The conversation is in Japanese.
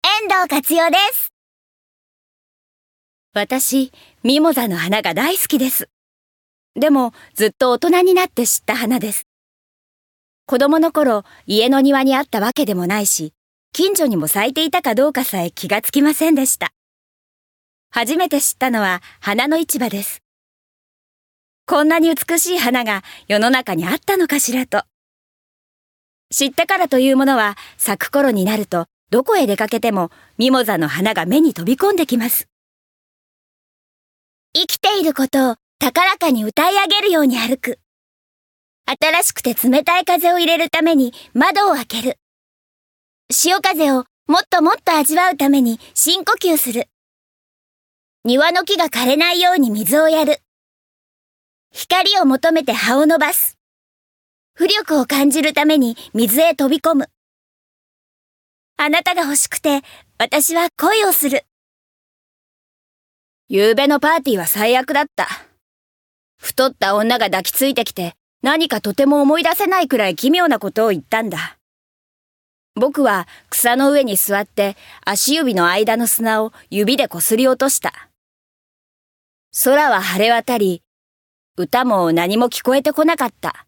遠藤克代です。 私、ミモザの花が大好きです。でも、ずっと大人になって知った花です。子供の頃、家の庭にあったわけでもないし、近所にも咲いていたかどうかさえ気がつきませんでした。初めて知ったのは花の市場です。こんなに美しい花が世の中にあったのかしらと。知ってからというものは咲く頃になるとどこへ出かけてもミモザの花が目に飛び込んできます。 生きていることを高らかに歌い上げるように歩く。新しくて冷たい風を入れるために窓を開ける。潮風をもっともっと味わうために深呼吸する。庭の木が枯れないように水をやる。光を求めて葉を伸ばす。浮力を感じるために水へ飛び込む。あなたが欲しくて私は恋をする。 夕べのパーティーは最悪だった。太った女が抱きついてきて何かとても思い出せないくらい奇妙なことを言ったんだ。僕は草の上に座って足指の間の砂を指でこすり落とした。空は晴れ渡り、歌も何も聞こえてこなかった。